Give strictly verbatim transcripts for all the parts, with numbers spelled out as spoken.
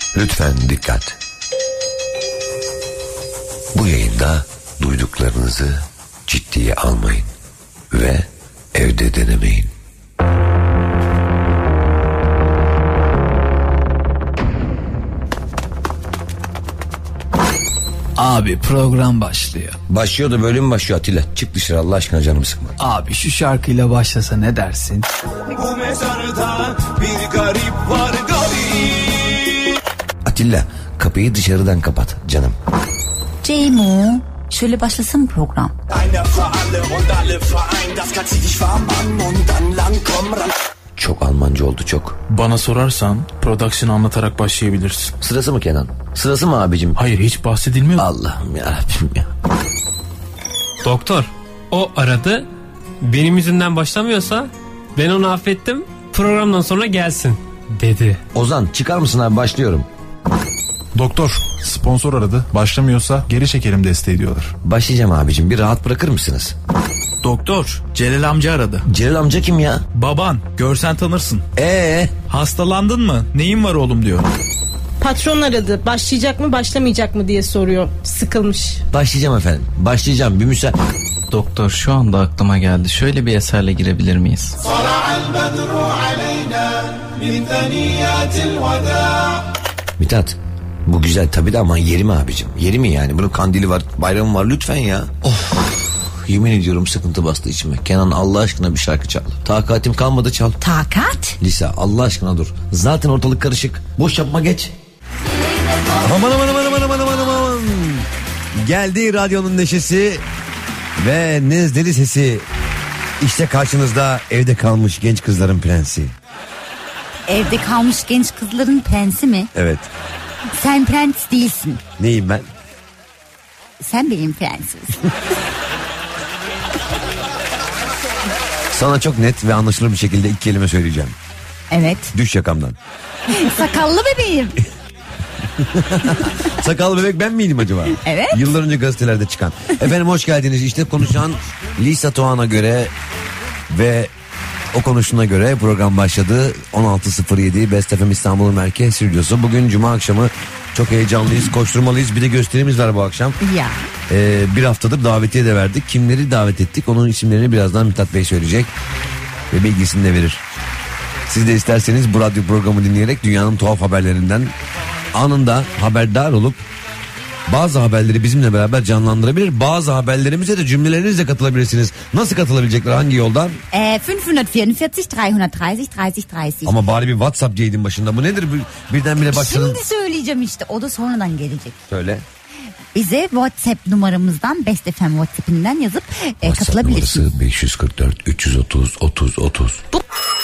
Lütfen dikkat. Bu yayında duyduklarınızı ciddiye almayın ve evde denemeyin. Abi program başlıyor. Başlıyor da böyle mi başlıyor Atilla? Çık dışarı Allah aşkına, canımı sıkma. Abi şu şarkıyla başlasa ne dersin? Bu mezarda bir garip var garip. Atilla, kapıyı dışarıdan kapat canım. Ceymo, şöyle başlasın program. Çok Almanca oldu çok. Bana sorarsan production anlatarak başlayabilirsin. Sırası mı Kenan? Sırası mı abicim? Hayır, hiç bahsedilmiyor. Allah'ım yarabbim ya. Doktor, o aradı. Benim yüzümden başlamıyorsa ben onu affettim. Programdan sonra gelsin dedi. Ozan çıkar mısın abi, başlıyorum. Doktor, sponsor aradı. Başlamıyorsa geri çekelim desteği diyorlar. Başlayacağım abicim, bir rahat bırakır mısınız? Doktor, Celal amca aradı. Celal amca kim ya? Baban, görsen tanırsın. Ee, Hastalandın mı? Neyin var oğlum diyor. Patron aradı. Başlayacak mı başlamayacak mı diye soruyor. Sıkılmış. Başlayacağım efendim. Başlayacağım. Bir müsaade. Doktor, şu anda aklıma geldi. Şöyle bir eserle girebilir miyiz? Mithat, bu güzel tabii de ama yeri mi abicim? Yeri mi yani? Bunun kandili var, bayramı var, lütfen ya. Of. Yemin ediyorum sıkıntı bastı içime. Kenan Allah aşkına bir şarkı çal. Takatim kalmadı, çal. Takat? Lisa Allah aşkına dur. Zaten ortalık karışık. Boş yapma, geç. Aman aman aman aman aman aman aman. Geldi radyonun neşesi ve nezdeli sesi. İşte karşınızda evde kalmış genç kızların prensi. Evde kalmış genç kızların prensi mi? Evet. Sen prens değilsin. Neyim ben? Sen benim prensim. Sana çok net ve anlaşılır bir şekilde iki kelime söyleyeceğim. Evet. Düş yakamdan. Sakallı bebeğim. Sakallı bebek ben miydim acaba? Evet. Yıllar önce gazetelerde çıkan. Efendim hoş geldiniz. İşte konuşan Lisa Toğan'a göre ve o konuşuna göre program başladı. on altı sıfır yedi Best F M İstanbul Merkez Stüdyosu. Bugün Cuma akşamı çok heyecanlıyız, koşturmalıyız. Bir de gösterimiz var bu akşam. Ya. Ee, bir haftadır davetiye de verdik. Kimleri davet ettik? Onun isimlerini birazdan Mithat Bey söyleyecek. Ve bilgisini de verir. Siz de isterseniz bu radyo programı dinleyerek dünyanın tuhaf haberlerinden anında haberdar olup bazı haberleri bizimle beraber canlandırabilir. Bazı haberlerimize de cümlelerinizle katılabilirsiniz. Nasıl katılabilecekler? Hangi yoldan? Ee, fünf yüz kırk dört, üç yüz otuz, üç yüz otuz. Ama bari bir WhatsApp diyeydin başında. Bu nedir? Birdenbire başladın. Şimdi söyleyeceğim işte. O da sonradan gelecek. Söyle. Bize WhatsApp numaramızdan Best F M WhatsApp'inden yazıp e, katılabilirsiniz. Numarası beş yüz kırk dört üç yüz otuz otuz otuz. Bu...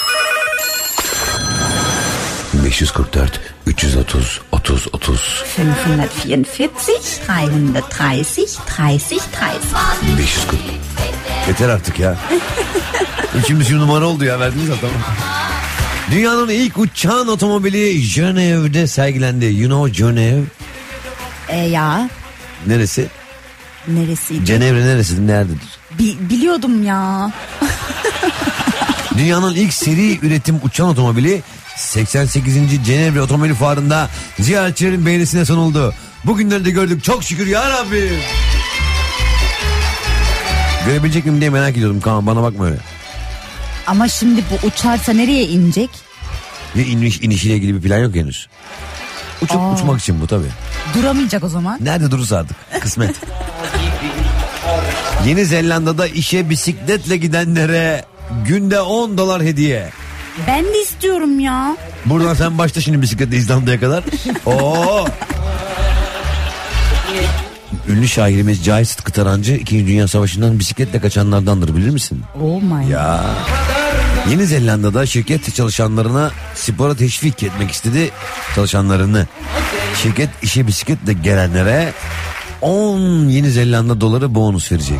beş yüz kırk dört üç yüz otuz otuz otuz. fünf yüz kırk dört, üç yüz otuz, otuz otuz. beş yüz kırk. Yeter artık ya. İçimiz bir numara oldu ya, verdiniz ya, tamam. Dünyanın ilk uçan otomobili Genev'de sergilendi. You know Geneve? E ya. Neresi? Neresiydi? Cenevre neresi? Nerededir? Bi- biliyordum ya. Dünyanın ilk seri üretim uçan otomobili seksen sekizinci Cenevre Otomobil Fuarı'nda ziyaretçilerin beğenisine sunuldu. Bugünleri de gördük çok şükür ya Rabbi. Görebilecek miyim diye merak ediyordum. Kaan bana bakma öyle. Ama şimdi bu uçarsa nereye inecek? Ve iniş, inişiyle ilgili bir plan yok henüz. Uçup Aa. uçmak için bu tabii. Duramayacak o zaman. Nerede durursa artık kısmet. Yeni Zelanda'da işe bisikletle gidenlere günde on dolar hediye. Ben de istiyorum ya. Buradan sen başla şimdi bisikletle İzlanda'ya kadar. Oo. Ünlü şairimiz Cahit Sıtkı Tarancı İkinci Dünya Savaşı'ndan bisikletle kaçanlardandır, bilir misin? Oh my. Ya. Yeni Zelanda'da şirket çalışanlarına spora teşvik etmek istedi. Çalışanlarını. Şirket işe bisikletle gelenlere on Yeni Zelanda doları bonus verecek.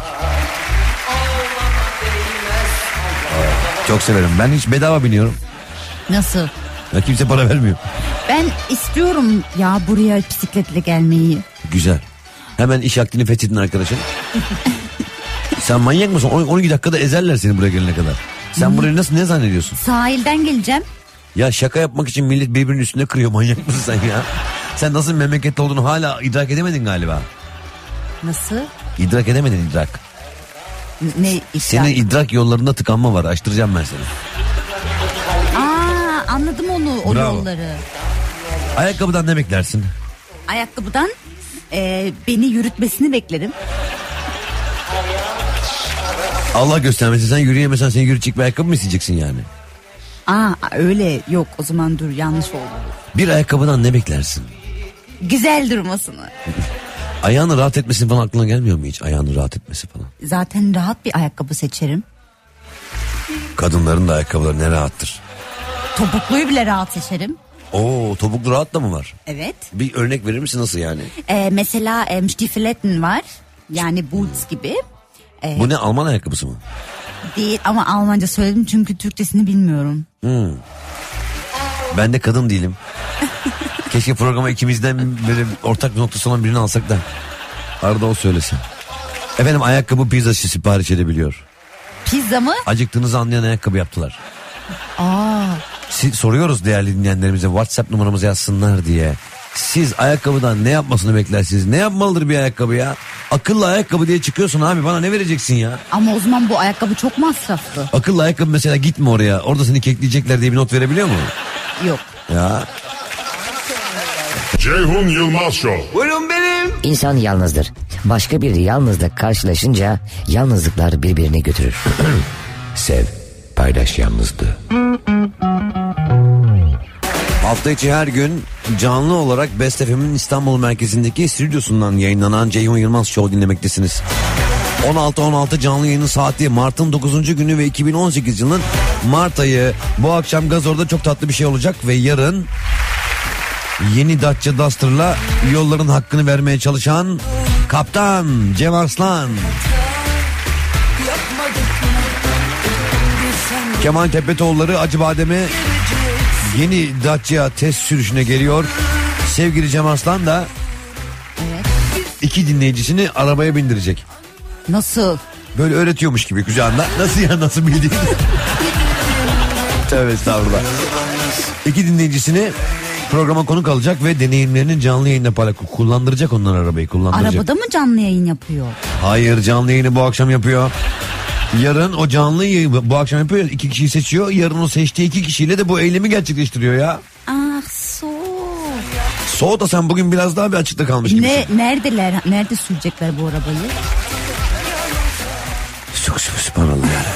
Çok severim. Ben hiç bedava biniyorum. Nasıl? Ya kimse para vermiyor. Ben istiyorum ya buraya bisikletle gelmeyi. Güzel. Hemen iş akdini fethedin arkadaşım. Sen manyak mısın? on iki dakikada ezerler seni buraya gelene kadar. Sen hmm. burayı nasıl, ne zannediyorsun? Sahilden geleceğim. Ya şaka yapmak için millet birbirinin üstüne kırıyor, manyak mısın sen ya? Sen nasıl memlekette olduğunu hala idrak edemedin galiba. Nasıl? İdrak edemedin idrak. Ne idrak? Senin idrak yollarında tıkanma var. Açtıracağım ben seni. Aa, anladım onu, o Bravo. yolları. Ayakkabıdan ne beklersin? Ayakkabıdan e, beni yürütmesini beklerim. Allah göstermesin, sen yürüyemesen seni yürütecek bir ayakkabı mı isteyeceksin yani? Aa, öyle yok, o zaman dur, yanlış oldu. Bir ayakkabıdan ne beklersin? Güzel durmasını. Ayağını rahat etmesi falan aklına gelmiyor mu hiç? Ayağını rahat etmesi falan. Zaten rahat bir ayakkabı seçerim. Kadınların da ayakkabıları ne rahattır. Topukluyu bile rahat seçerim. Oo, topuklu rahat da mı var? Evet. Bir örnek verir misin, nasıl yani? Ee, mesela e, Stiefeletten var. Yani boots gibi. Ee, Bu ne, Alman ayakkabısı mı? Değil ama Almanca söyledim çünkü Türkçesini bilmiyorum. Hmm. Ben de kadın değilim. Keşke programa ikimizden böyle ortak bir noktası olan birini alsak da arada o söylesin. Efendim, ayakkabı pizzacı sipariş edebiliyor. Pizza mı? Acıktığınızı anlayan ayakkabı yaptılar. Aa. Siz, soruyoruz değerli dinleyenlerimize WhatsApp numaramızı yazsınlar diye. Siz ayakkabıdan ne yapmasını beklersiniz? Ne yapmalıdır bir ayakkabı ya? Akıllı ayakkabı diye çıkıyorsun abi, bana ne vereceksin ya? Ama o zaman bu ayakkabı çok masraflı. Akıllı ayakkabı mesela, gitme oraya. Orada seni kekleyecekler diye bir not verebiliyor mu? Yok. Ya. Ceyhun Yılmaz Show. Buyurun benim. İnsan yalnızdır. Başka bir yalnızla karşılaşınca yalnızlıklar birbirini götürür. Sev, paylaş yalnızlığı. Hafta içi her gün canlı olarak Best F M'in İstanbul merkezindeki stüdyosundan yayınlanan Ceyhun Yılmaz Show dinlemektesiniz. on altı on altı canlı yayının saati, Mart'ın dokuzuncu günü ve iki bin on sekiz yılının Mart ayı. Bu akşam Gazor'da çok tatlı bir şey olacak ve yarın yeni Dacia Duster'la yolların hakkını vermeye çalışan Kaptan Cem Arslan, Kemal Tepetoğulları Acıbadem'e yeni Dacia test sürüşüne geliyor. Sevgili Cem Arslan da evet, iki dinleyicisini arabaya bindirecek. Nasıl? Böyle öğretiyormuş gibi kucağında. Nasıl ya, nasıl bildiğin? Tövbe estağfurullah. İki dinleyicisini programa konuk alacak ve deneyimlerinin canlı yayında paylaşacak. Kullandıracak onlar, arabayı kullandıracak. Arabada mı canlı yayın yapıyor? Hayır, canlı yayını bu akşam yapıyor. Yarın o canlı yayını bu akşam yapıyor. İki kişiyi seçiyor. Yarın o seçtiği iki kişiyle de bu eylemi gerçekleştiriyor ya. Ah, soğuk. Soğuk da sen bugün biraz daha bir açıkta kalmış gibisin. Ne, neredeler? Nerede sürecekler bu arabayı? Çok sübhanallah ya.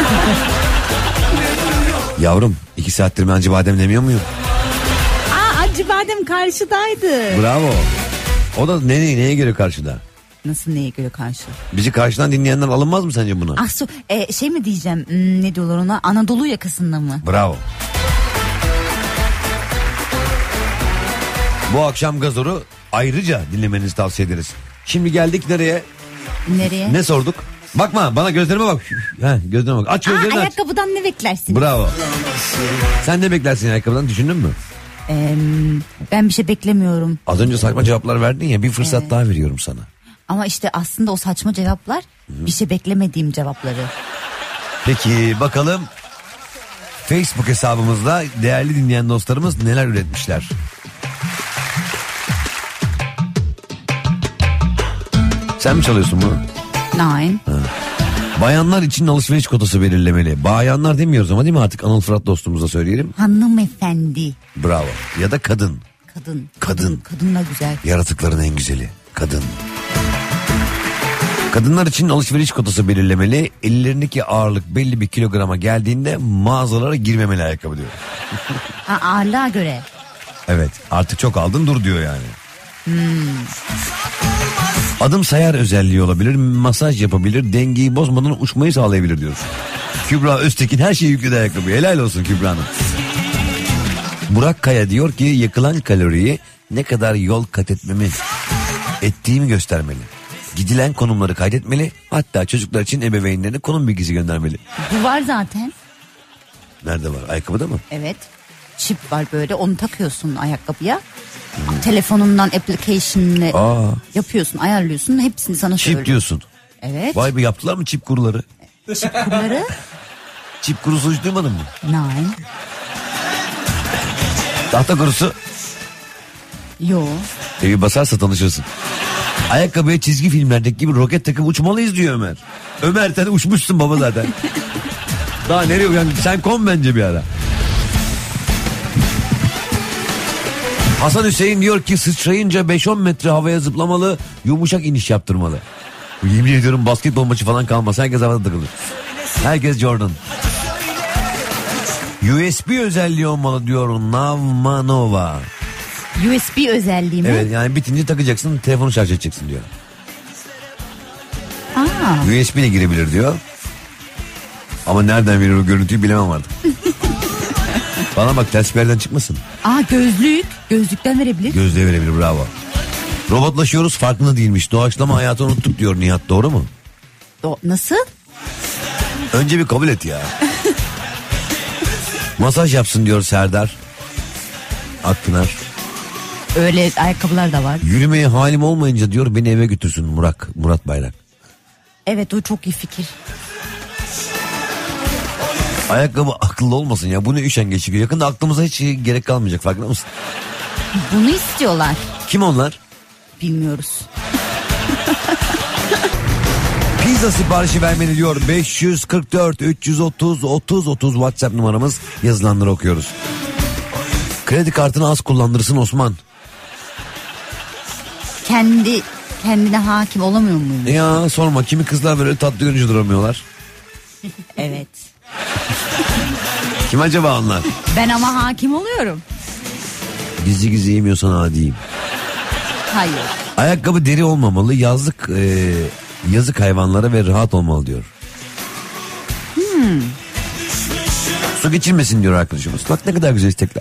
Yavrum, iki saattir ben Acıbadem demiyor muyum? Aa, Acıbadem karşıdaydı. Bravo. O da neye, neye göre karşıda? Nasıl, neye göre karşı? Bizi karşıdan dinleyenler alınmaz mı sence buna? Ah, su, e, şey mi diyeceğim, hmm, ne diyorlar ona, Anadolu yakasında mı? Bravo. Bu akşam Gazor'u ayrıca dinlemenizi tavsiye ederiz. Şimdi geldik nereye? Nereye? Ne sorduk? Bakma bana, gözlerime bak. Heh, gözlerime bak. Aç gözlerini. Aa, aç. ayakkabıdan ne beklersin? Bravo. Sen ne beklersin ayakkabıdan, düşündün mü? Ee, ben bir şey beklemiyorum. Az önce saçma cevaplar verdin ya, bir fırsat Evet. daha veriyorum sana. Ama işte aslında o saçma cevaplar bir şey beklemediğim cevapları. Peki bakalım Facebook hesabımızda değerli dinleyen dostlarımız neler üretmişler. Sen mi çalıyorsun bunu? Nine. Ha. Bayanlar için alışveriş kotası belirlemeli. Bayanlar demiyoruz ama, değil mi, artık Anıl Fırat dostumuza söyleyelim. Hanımefendi. Bravo. Ya da kadın. Kadın. Kadın. Kadın da güzel. Yaratıkların en güzeli. Kadın. Kadınlar için alışveriş kotası belirlemeli. Ellerindeki ağırlık belli bir kilograma geldiğinde mağazalara girmemeli ayakkabı diyor. Ha, ağırlığa göre. Evet, artık çok aldın dur diyor yani. Hmm. Adım sayar özelliği olabilir, masaj yapabilir, dengeyi bozmadan uçmayı sağlayabilir diyoruz. Kübra Öztekin her şeyi yükledi ayakkabıya. Helal olsun Kübra Hanım. Burak Kaya diyor ki yakılan kaloriyi ne kadar yol kat etmemi ettiğimi göstermeli. Gidilen konumları kaydetmeli, hatta çocuklar için ebeveynlerine konum bilgisi göndermeli. Bu var zaten. Nerede var? Ayakkabıda mı? Evet. Çip var böyle, onu takıyorsun ayakkabıya. Hmm. Telefonundan application'le Aa. yapıyorsun, ayarlıyorsun, hepsini sana Çip söylüyor. diyorsun. Evet. Vay be, yaptılar mı çip kuruları? Çip kuruları? Çip kurusu hiç duymadın mı? Nine. Tahta kurusu? Yo. Evi basarsa tanışırsın. Ayakkabıya çizgi filmlerdeki gibi roket takıp uçmalıyız diyor Ömer. Ömer sen uçmuşsun baba zaten. Daha nereye uyan? Sen kon bence bir ara. Hasan Hüseyin diyor ki sıçrayınca beş on metre havaya zıplamalı, yumuşak iniş yaptırmalı. Yemin ediyorum basketbol maçı falan kalmaz. Herkes havada takılır. Herkes Jordan. U S B özelliği olmalı diyor Navmanova. U S B özelliği mi? Evet, yani bitince takacaksın, telefonu şarj edeceksin diyor. Aa. U S B ile girebilir diyor. Ama nereden verir o görüntüyü bilemem artık. Bana bak, ters bir yerden çıkmasın. Aa, gözlük. Gözlükten verebilir. Gözlüğe verebilir, bravo. Robotlaşıyoruz, farkında değilmiş. Doğaçlama hayatı unuttuk diyor Nihat, doğru mu? Do- Nasıl? Önce bir kabul et ya. Masaj yapsın diyor Serdar Akpınar. Öyle ayakkabılar da var. Yürümeye halim olmayınca diyor beni eve götürsün Murat, Murat Bayrak. Evet, o çok iyi fikir. Ayakkabı akıllı olmasın ya, bu ne üşengeçlik. Yakında aklımıza hiç gerek kalmayacak, farkında mısın? Bunu istiyorlar. Kim onlar? Bilmiyoruz. Pizza siparişi vermeni diyor beş yüz kırk dört üç yüz otuz otuz otuz WhatsApp numaramız, yazılanları okuyoruz. Kredi kartını az kullandırsın Osman. Kendi kendine hakim olamıyor muyum? Ya sorma, kimi kızlar böyle tatlı görünce duramıyorlar. Evet. Kim acaba onlar? Ben ama hakim oluyorum. Gizli gizli yemiyorsan adiyim. Hayır. Ayakkabı deri olmamalı, yazlık e, yazık hayvanlara ve rahat olmalı diyor. Hmm. Su geçirmesin diyor arkadaşımız. Bak ne kadar güzel istekler.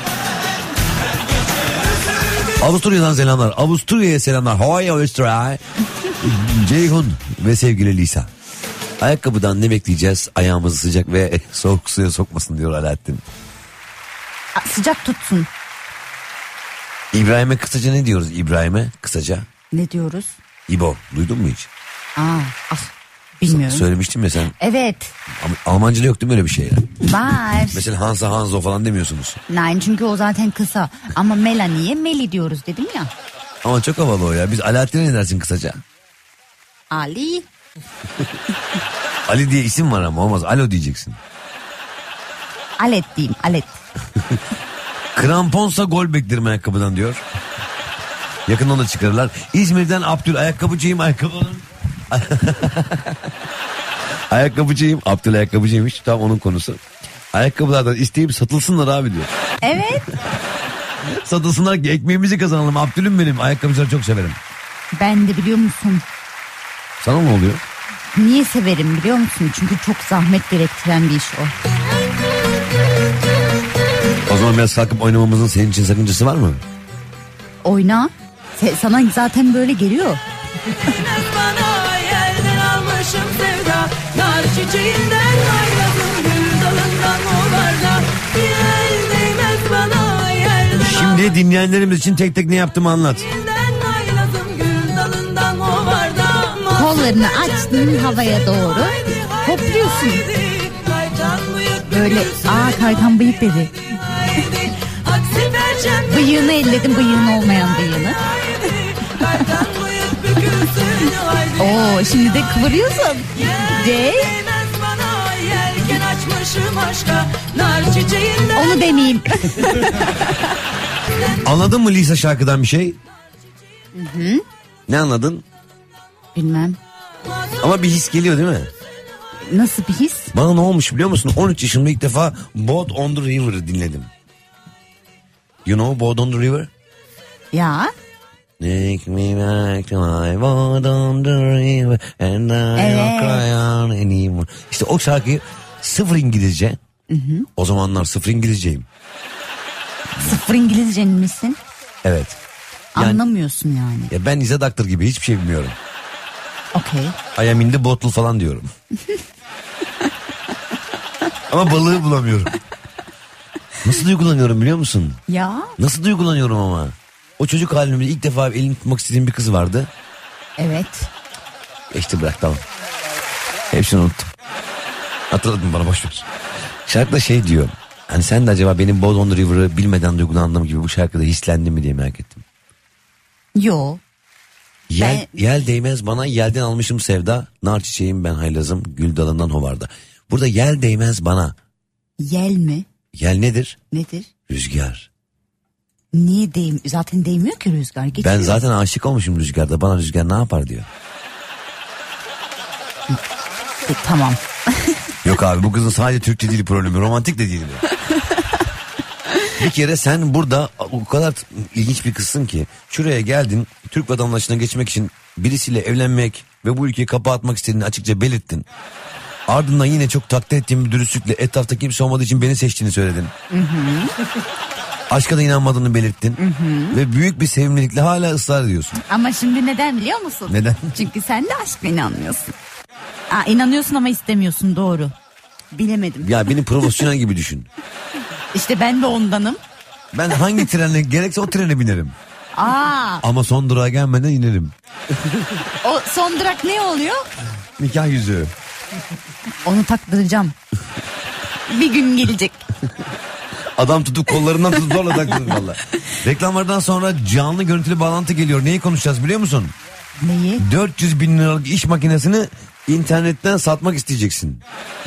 Avusturya'dan selamlar. Avusturya'ya selamlar. Hawaii, Avustralya. Ceyhun ve sevgili Lisa. Ayakkabıdan ne bekleyeceğiz? Ayağımızı sıcak ve soğuk suya sokmasın diyor Alaaddin. Sıcak tutsun. İbrahim'e kısaca ne diyoruz İbrahim'e kısaca? Ne diyoruz? İbo, duydun mu hiç? Aa, ah, bilmiyorum. S- söylemiştim ya sen. Evet. Ama Almanca'da yok değil mi öyle bir şey ya? Var. Mesela Hansa Hanzo falan demiyorsunuz. Nein, çünkü o zaten kısa. Ama Melanie'ye Meli diyoruz dedim ya. Ama çok havalı o ya. Biz Alaaddin'e ne dersin kısaca? Ali. Ali diye isim var ama olmaz. Alo diyeceksin. Alet diyeyim, alet. Kramponsa gol beklerim ayakkabıdan diyor. Yakından da çıkarırlar. İzmir'den Abdül, ayakkabıcıyım, ayakkabının. Ayakkabıcıyım. Abdül ayakkabıcıymış. Tam onun konusu. Ayakkabılardan isteyip satılsınlar abi diyor. Evet. Satılsınlar ki ekmeğimizi kazanalım. Abdül'üm benim. Ayakkabıcıları çok severim. Ben de biliyor musun? Sana ne oluyor? Niye severim biliyor musun? Çünkü çok zahmet gerektiren bir iş o. O zaman biraz kalkıp oynamamızın senin için sakıncası var mı? Oyna. Se- sana zaten böyle geliyor. Bana yerden almışım sevda, nar çiçeğinden ayrıldım, gül dalından ovarda. Yer değmez bana yerden. Şimdi dinleyenlerimiz için tek tek ne yaptığımı anlat. Ayrıldım, gül dalından ovarda. Kollarını açtın havaya doğru. Hopluyorsun. Böyle aa kaygan bıyık dedi. Bıyığını elledim, bıyığın olmayan bıyığını. Oo, şimdi de kıvırıyorsun. C. Onu deneyeyim. Anladın mı Lisa şarkıdan bir şey? Hı hı. Ne anladın? Bilmem. Ama bir his geliyor değil mi? Nasıl bir his? Bana ne olmuş biliyor musun? on üç yaşımda ilk defa Boat on the River'ı dinledim. You know Boat on the River? Ya. Take me back to my boat on the river and I Evet. cry on anymore. İşte o şarkıyı sıfır İngilizce. Hı hı. O zamanlar sıfır İngilizceyim. Sıfır İngilizcenin misin? Evet. Yani, Anlamıyorsun yani. ya ben İzzet Aktar gibi hiçbir şey bilmiyorum. Okey. I am in the bottle falan diyorum. Ama balığı bulamıyorum. Nasıl duygulanıyorum biliyor musun? Ya. Nasıl duygulanıyorum ama. O çocuk halimde ilk defa elini tutmak istediğim bir kız vardı. Evet. İşte bırak tamam. Hepsini unuttum. Hatırladın bana, boş ver. Şarkıda şey diyor. Hani sen de acaba benim Boat on the River'ı bilmeden duygulandığım gibi bu şarkıda hislendin mi diye merak ettim. Yo. Yel, Ben- yel değmez bana, yelden almışım sevda. Nar çiçeğim ben haylazım, gül dalından hovarda. Burada yel değmez bana. Yel mi? Yel nedir? Nedir? Rüzgar. Niye değim? Zaten değmiyor ki rüzgar. Geçiyor. Ben zaten aşık olmuşum rüzgarda. Bana rüzgar ne yapar diyor. E, tamam. Yok abi, bu kızın sadece Türkçe dili problemi, romantik de değil bu. Bir kere sen burada o kadar t- ilginç bir kızsın ki şuraya geldin, Türk vatandaşlığına geçmek için birisiyle evlenmek ve bu ülkeyi kapağı atmak istediğini açıkça belirttin. Ardından yine çok takdir ettiğim bir dürüstlükle etrafta kimse olmadığı için beni seçtiğini söyledin. Aşka da inanmadığını belirttin. Ve büyük bir sevimlilikle hala ısrar ediyorsun. Ama şimdi neden biliyor musun? Neden? Çünkü sen de aşka inanmıyorsun. Aa, inanıyorsun ama istemiyorsun, doğru. Bilemedim. Ya beni profesyonel gibi düşün. İşte ben de ondanım. Ben hangi trenle gerekse o trene binerim. Aa, Ama son durağa gelmeden inerim. o son durak ne oluyor? Nikah yüzüğü. Onu taktıracağım. Bir gün gelecek. Adam tutup kollarından tutup zorla taktırır valla. Reklamlardan sonra canlı görüntülü bağlantı geliyor. Neyi konuşacağız biliyor musun? Neyi? dört yüz bin liralık iş makinesini internetten satmak isteyeceksin.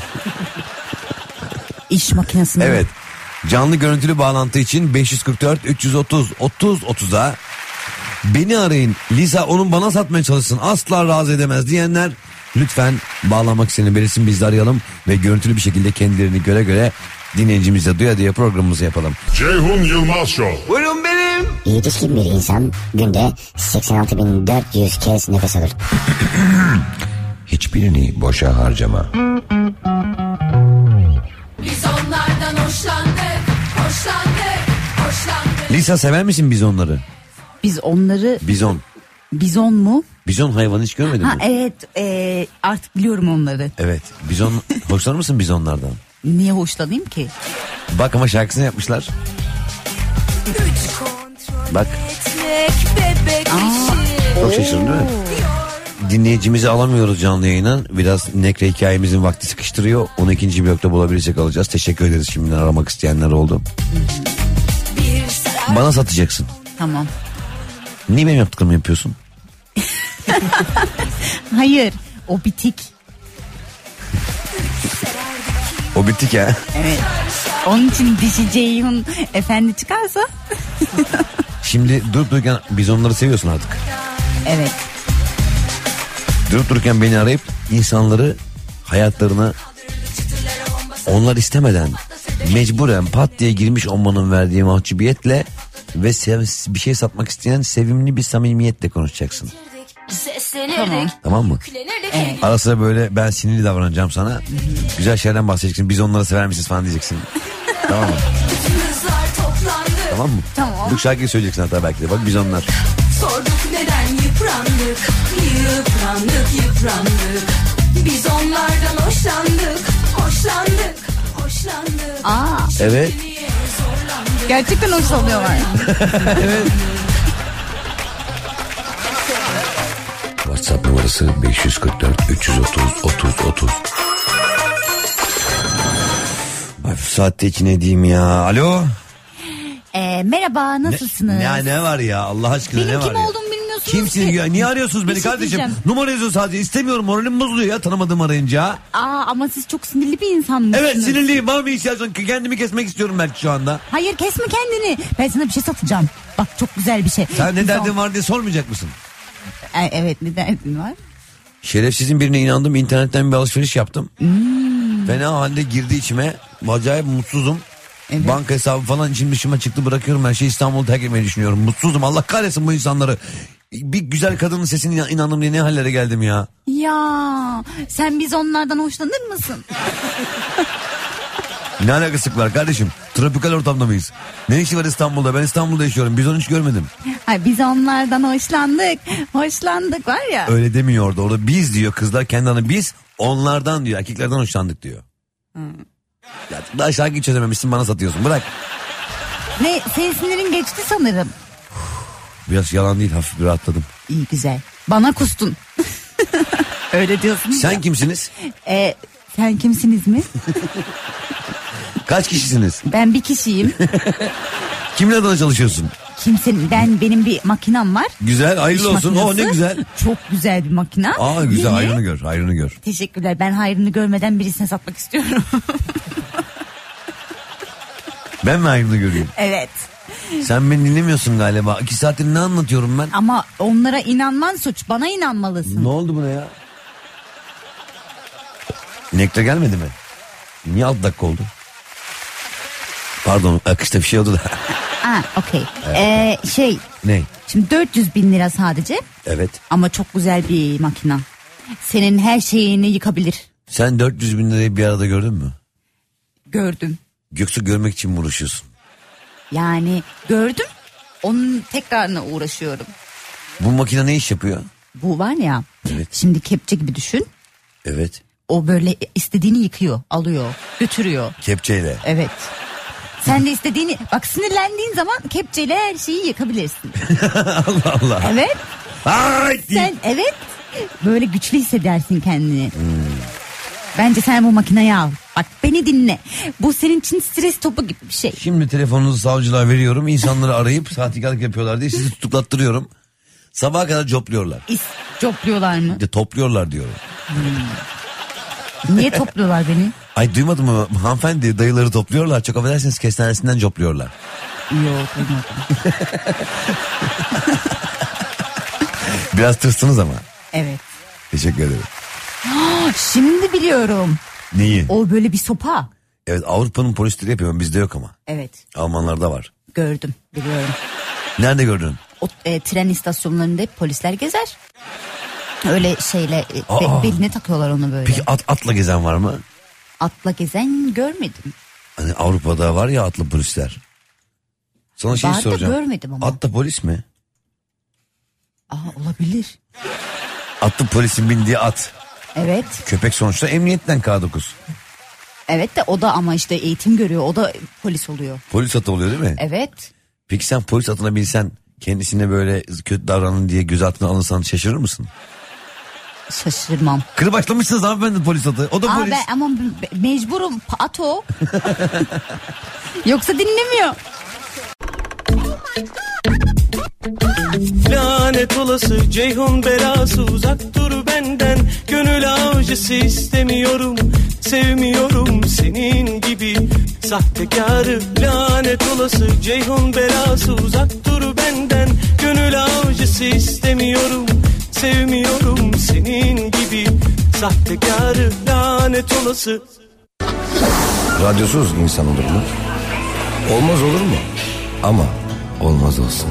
İş makinesini. Evet. Canlı görüntülü bağlantı için beş yüz kırk dört üç yüz otuz otuz otuza beni arayın. Lisa onun bana satmaya çalışsın, asla razı edemez diyenler lütfen bağlanmak istediğini belirsin, biz de arayalım ve görüntülü bir şekilde kendilerini göre göre dinleyicimizle duya diye programımızı yapalım. Ceyhun Yılmaz Show. Buyurun benim. Yetişkin bir insan günde seksen altı bin dört yüz kez nefes alır. Hiçbirini boşa harcama. Biz onlardan hoşlandık, hoşlandık, hoşlandık. Lisa, sever misin bizonları? Biz onları... Bizon. Bizon mu? Bizon hayvanı hiç görmedin Ha mi? evet, e, artık biliyorum onları. Evet. Bizon, hoşlanır mısın bizonlardan? Niye hoşlanayım ki? Bak ama şarkısını yapmışlar. Bak. Çok şaşırdın değil mi? Dinleyicimizi alamıyoruz canlı yayına. Biraz nekre hikayemizin vakti sıkıştırıyor. Onu ikinci blokta bulabilirsek alacağız. Teşekkür ederiz şimdiden, aramak isteyenler oldu. Bana satacaksın. Tamam. Niye benim yaptıklarımı yapıyorsun? Hayır, o bitik. O bitik ya. Evet. Onun için dişi Ceyhun efendi çıkarsa. Şimdi durup dururken biz onları seviyorsun artık. Evet. Durup dururken beni arayıp insanları hayatlarına onlar istemeden mecburen pat diye girmiş olmanın verdiği mahcubiyetle ve sev- bir şey satmak isteyen sevimli bir samimiyetle konuşacaksın. Tamam. Tamam mı? Evet. Ara sıra böyle ben sinirli davranacağım sana. Güzel şeylerden bahsedeceksin. Biz onları sever misiniz falan diyeceksin. Tamam mı? Tamam mı? Tamam. Bu şarkıyı söyleyeceksin hatta belki de. Bak biz onlar. Sorduk neden yıprandık, yıprandık, yıprandık. Biz onlardan hoşlandık, hoşlandık, hoşlandık. Aa. Evet. Gerçekten hoşlanıyorlar. Evet. WhatsApp numarası beş yüz kırk dört üç yüz otuz otuz otuz. Ay, bu saatte içine diyeyim ya. Alo. Ee, merhaba, nasılsınız? Ne, ya ne var ya Allah aşkına, Benim ne var kim ya? olduğumu bilmiyorsunuz Kimsin ki. ya? Niye arıyorsunuz Bir beni şey kardeşim? diyeceğim. Numara yazıyor sadece. İstemiyorum, moralim bozuluyor ya tanımadığım arayınca. Aa, ama siz çok sinirli bir insan mısınız? Evet, sinirliyim. Var mı ihtiyacın? Kendimi kesmek istiyorum belki şu anda. Hayır, kesme kendini. Ben sana bir şey satacağım. Bak, çok güzel bir şey. Sen ne Biz derdin on- var diye sormayacak mısın? E, evet, ne derdin var? Şerefsizin birine inandım, internetten bir alışveriş yaptım. Hmm. Fena halde girdi içime. Acayip mutsuzum. Evet. Banka hesabı falan içim dışıma çıktı, bırakıyorum her şeyi, İstanbul'u terk etmeyi düşünüyorum. Mutsuzum, Allah kahretsin bu insanları. Bir güzel kadının sesine inan- inandım diye ne hallere geldim ya. Ya sen biz onlardan hoşlanır mısın? Ne alakası var kardeşim? Tropikal ortamda mıyız? Ne işi var İstanbul'da? Ben İstanbul'da yaşıyorum. Biz onu hiç görmedim. Hayır, biz onlardan hoşlandık. Hoşlandık var ya. Öyle demiyor orada. Orada biz diyor. Kızlar kendi adına biz onlardan diyor. Erkeklerden hoşlandık diyor. Hmm. Ya daha şarkıyı çözememişsin, bana satıyorsun. Bırak. Ne, senin sinirin geçti sanırım. Biraz yalan değil, hafif bir rahatladım. İyi, güzel. Bana kustun. Öyle diyorsun. Sen ya. kimsiniz? E, sen kimsiniz mi? Kaç kişisiniz? Ben bir kişiyim. Kimin adına çalışıyorsun? Kimsenin, ben benim bir makinem var. Güzel, hayırlı İş olsun. O ne güzel. Çok güzel bir makina. Aa güzel, Niye? hayrını gör, hayrını gör. Teşekkürler. Ben hayrını görmeden birisine satmak istiyorum. Ben mi hayrını göreyim? Evet. Sen beni dinlemiyorsun galiba. İki saattir ne anlatıyorum ben? Ama onlara inanman suç. Bana inanmalısın. Ne oldu buna ya? Nekle gelmedi mi? Niye alt dakika oldu? Pardon, akışta bir şey oldu da. Ha, okey. Evet. Ee, şey. Ne? Şimdi dört yüz bin lira sadece. Evet. Ama çok güzel bir makina. Senin her şeyini yıkabilir. Sen dört yüz bin lirayı bir arada gördün mü? Gördüm. Yoksa görmek için mi uğraşıyorsun? Yani gördüm. Onun tekrarına uğraşıyorum. Bu makine ne iş yapıyor? Bu var ya. Evet. Şimdi kepçe gibi düşün. Evet. O böyle istediğini yıkıyor, alıyor, götürüyor. Kepçeyle. Evet. Sen de istediğini, bak sinirlendiğin zaman kepçeyle her şeyi yıkabilirsin. Allah Allah. Evet. Ay, sen evet. Böyle güçlü hissedersin kendini. Hmm. Bence sen bu makineyi al. Bak beni dinle. Bu senin için stres topu gibi bir şey. Şimdi telefonunuzu savcılığa veriyorum. İnsanları arayıp sahtekarlık yapıyorlar diye sizi tutuklattırıyorum. Sabaha kadar copluyorlar. İs, copluyorlar mı? De topluyorlar diyorum. Hmm. Niye topluyorlar beni? Ay duymadın mı hanımefendi, dayıları topluyorlar. Çok affedersiniz, kestanesinden copluyorlar. Yok duymadım. Biraz tırstınız ama. Evet. Teşekkür ederim. Şimdi biliyorum. Neyi? O böyle bir sopa. Evet, Avrupa'nın polisleri yapıyor, bizde yok ama. Evet. Almanlarda var. Gördüm, biliyorum. Nerede gördün? O e, tren istasyonlarında hep polisler gezer. Öyle şeyle e, be, beline takıyorlar onu böyle. Peki at, atla gezen var mı? Atla gezen görmedim. Hani Avrupa'da var ya atlı polisler. Sana şey Var da soracağım. görmedim ama. Atla polis mi? Aa, olabilir. Atlı polisin bindiği at. Evet. Köpek sonuçta emniyetten K dokuz. Evet de o da ama işte eğitim görüyor. O da polis oluyor. Polis atı oluyor değil mi? Evet. Peki sen polis atına binsen kendisine böyle kötü davranın diye gözaltına alınsan şaşırır mısın? Şaşırmam. Kırbaçlamışsınız hanımefendi polis atı. O da Aa, polis. ben, ama mecburum at o. Yoksa dinlemiyor. Lanet olası Ceyhun belası, uzak dur benden. Gönül avcısı istemiyorum, sevmiyorum senin gibi sahtekarı. Lanet olası Ceyhun belası, uzak dur benden. Gönül avcısı istemiyorum, sevmiyorum senin gibi sahtekarı. Lanet olası. Radyosuz insan olur mu? Olmaz olur mu? Ama olmaz olsun.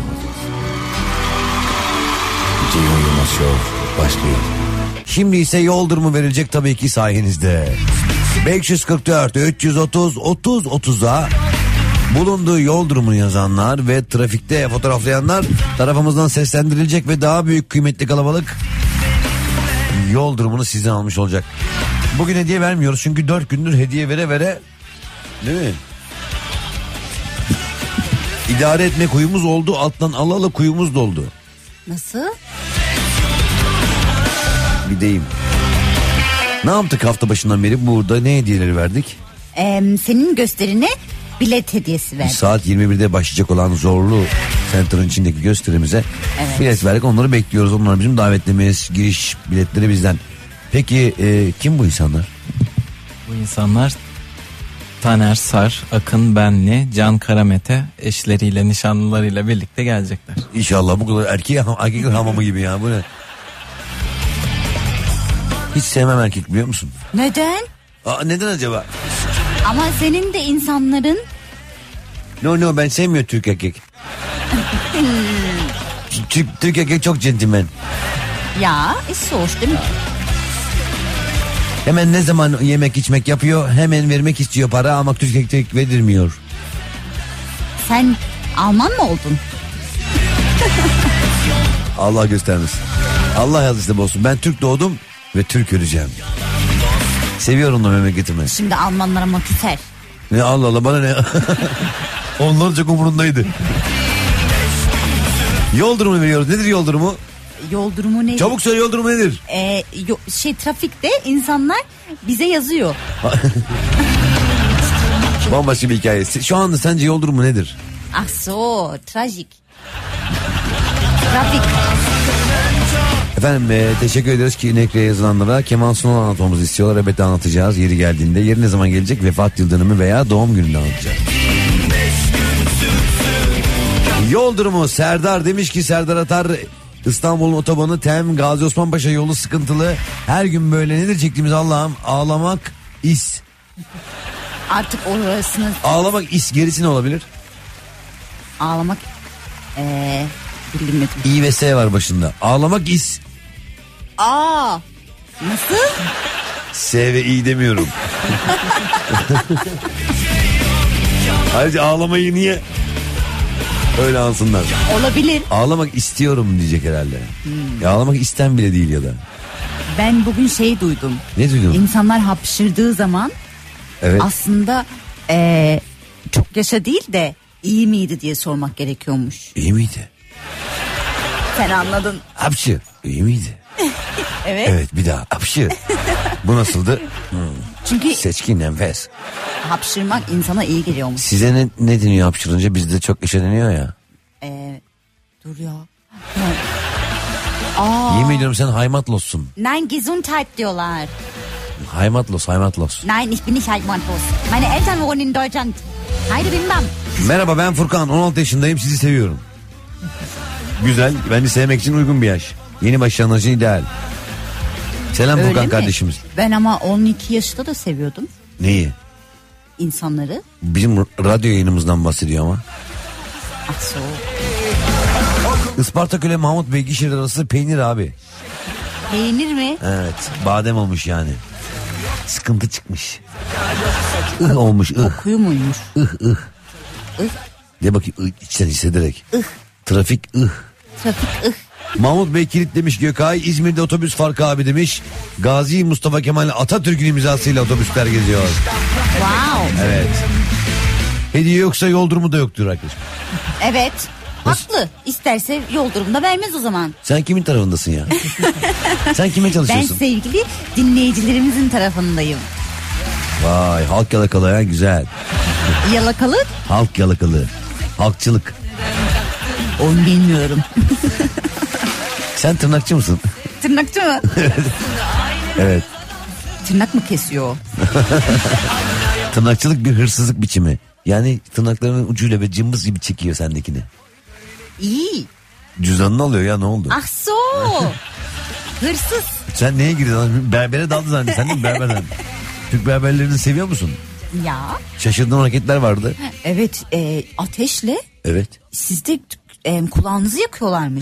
Ceyhun Yılmaz Show başlıyor. Şimdi ise yol durumu verilecek tabii ki sayenizde. beş yüz kırk dört üç yüz otuz otuz otuza bulunduğu yol durumunu yazanlar ve trafikte fotoğraflayanlar tarafımızdan seslendirilecek ve daha büyük kıymetli kalabalık yol durumunu sizden almış olacak. Bugün hediye vermiyoruz çünkü dört gündür hediye vere vere, değil mi? İdare etme kuyumuz oldu, alttan alalı kuyumuz doldu. Nasıl? Bir deyim. Ne yaptık hafta başından beri? Burada ne hediyeleri verdik? Ee, senin gösterine bilet hediyesi verdik. Saat yirmi birde başlayacak olan Zorlu Center'ın içindeki gösterimize Evet. bilet verdik. Onları bekliyoruz. Onlar bizim davetlememiz, giriş biletleri bizden. Peki e, kim bu insanlar? Bu insanlar Taner Sar, Akın Benli, Can Karamete eşleriyle, nişanlılarıyla birlikte gelecekler. İnşallah bu kadar erkeği, erkekler hamamı gibi ya, bu ne? Hiç sevmem erkek, biliyor musun? Neden? Aa, neden acaba? Ama senin de insanların... No no, ben sevmiyorum Türk erkek. Türk, Türk erkek çok centilmen. Ya, ist hoş değil mi? Hemen ne zaman yemek içmek yapıyor, hemen vermek istiyor para ama Türk erkek verilmiyor. Sen Alman mı oldun? Allah göstermesin. Allah yazısı olsun. Ben Türk doğdum ve Türk öleceğim. Seviyorum da memleketimi. Şimdi Almanlara maküser. Ne Allah Allah, bana ne? Onlar çok umurundaydı. Yol durumu veriyoruz. Nedir yol durumu? Yol durumu ne? Çabuk söyle, yol durumu nedir? Ee, yo, şey trafikte insanlar bize yazıyor. Bambaşka bir hikaye. Şu anda sence yol durumu nedir? Ah so, trajik. Trafik. Efendim e, teşekkür ederiz ki Nekre'ye yazılanlara Kemal Sunal anlatmamızı istiyorlar. Elbette anlatacağız yeri geldiğinde. Yeri ne zaman gelecek? Vefat yıl dönümü veya doğum gününde anlatacağız. Yol durumu Serdar demiş ki Serdar Atar İstanbul'un otobanı Tem Gazi Osman Paşa yolu sıkıntılı. Her gün böyle nedir çektiğimiz Allah'ım ağlamak is. Artık orasını... Ağlamak is gerisi ne olabilir? Ağlamak ee, bilmedim. İ ve S var başında. Ağlamak is. Aa, nasıl? S ve İ demiyorum. Ayrıca ağlamayı niye öyle ansınlar? Olabilir. Ağlamak istiyorum diyecek herhalde. Hmm. Ya ağlamak isten bile değil ya da. Ben bugün şey duydum. Ne duydun? İnsanlar hapşırdığı zaman evet. aslında ee, çok yaşa değil de iyi miydi diye sormak gerekiyormuş. İyi miydi? Sen anladın. Hapşı. İyi miydi? Evet. Evet bir daha hapşı. Bu nasıldı? Hmm. Çünkü seçkin nefes. Hapşırmak insana iyi geliyormuş. Size ne, ne deniyor hapşırınca? Bizde çok yaşa deniyor ya. Ee, dur ya. Aa. Yemin ediyorum sen Heimatloss'sun. Nein, Gesundheit diyorlar. Heimatlos, Heimatlos. Nein, ich bin nicht Heimatlos. Meine Eltern wohnen in Deutschland. Haydi bilmem. Merhaba ben Furkan, on altı yaşındayım, sizi seviyorum. Güzel, bence sevmek için uygun bir yaş. Yeni başlayanlar için ideal. Selam Öyle Furkan mi? kardeşimiz. Ben ama on iki yaşta da seviyordum. Neyi? İnsanları. Bizim radyo yayınımızdan bahsediyor ama. Ah so. Isparta ile Mahmut Bey Gişehir arası peynir abi. Peynir mi? Evet, badem olmuş yani. Sıkıntı çıkmış. Ih olmuş ih. Kokuyor muymuş? Ih ih. Ih. De bakayım ih, içten hissederek. Ih. Trafik ih. Trafik ih. Mahmut Bey kilit demiş Gökay. İzmir'de otobüs farkı abi demiş. Gazi Mustafa Kemal Atatürk'ün imzasıyla otobüsler geziyor. Wow. Evet. Hediye yoksa yol durumu da yoktur arkadaşım. Evet. Haklı. İsterse yol durumunda vermez o zaman. Sen kimin tarafındasın ya? Sen kime çalışıyorsun? Ben sevgili dinleyicilerimizin tarafındayım. Vay halk yalakalı ya güzel. Yalakalı? Halk yalakalı. Halkçılık. Onu bilmiyorum. Sen tırnakçı mısın? Tırnakçı mı? Evet. Tırnak mı kesiyor? Tırnakçılık bir hırsızlık biçimi. Yani tırnaklarının ucuyla ve cımbız gibi çekiyor sendekini. İyi. Cüzdanını alıyor ya ne oldu? Ah so. Hırsız. Sen neye girdin? Berbere daldı zannedin. Sen de mi berberden? Türk berberlerini seviyor musun? Ya. Şaşırdığın hareketler vardı. Evet e, ateşle. Evet. Sizde e, kulağınızı yakıyorlarmış.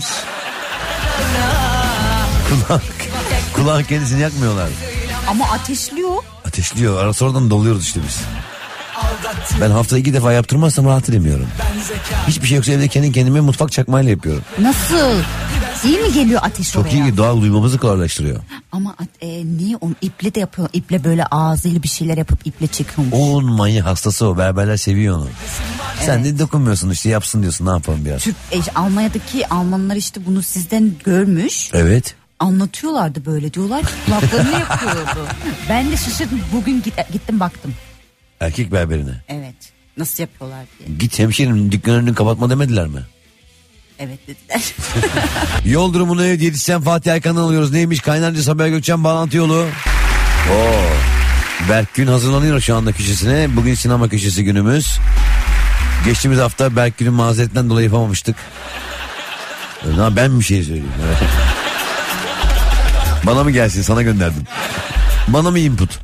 Kulağın, kulağın kendisini yakmıyorlar. Ama ateşliyor. Ateşliyor. Ara sonradan doluyoruz işte biz. Ben haftada iki defa yaptırmazsam rahat edemiyorum. Hiçbir şey yoksa evde kendi kendime mutfak çakmayla yapıyorum. Nasıl? İyi mi geliyor ateş Çok oraya? iyi ki doğal duymamızı kolaylaştırıyor. Ama e, niye onu iple de yapıyor? İple böyle ağzıyla bir şeyler yapıp iple çekiyormuş. Onun manyak hastası o. Berberler seviyor onu. Evet. Sen de dokunmuyorsun işte yapsın diyorsun ne yapalım biraz. Türk, e, Almanya'daki Almanlar işte bunu sizden görmüş. Evet. Anlatıyorlardı böyle diyorlar ki kulaklarını yapıyordu. Ben de şaşırdım bugün git, gittim baktım. Erkek berberine. Evet. Nasıl yapıyorlar diye. Git hemşerim dükkanın önünü kapatma demediler mi? Evet dediler. Yol durumunu diyetisyen Fatih Aykan'dan alıyoruz. Neymiş? Kaynarca Sabiha Gökçen bağlantı yolu. Oo. Berk Gün hazırlanıyor şu anda köşesine. Bugün sinema köşesi günümüz. Geçtiğimiz hafta Berk Gün'ün mazeretinden dolayı yapamamıştık. Öyle, ben bir şey söyleyeyim. Evet. Bana mı gelsin? Sana gönderdim. Bana mı input?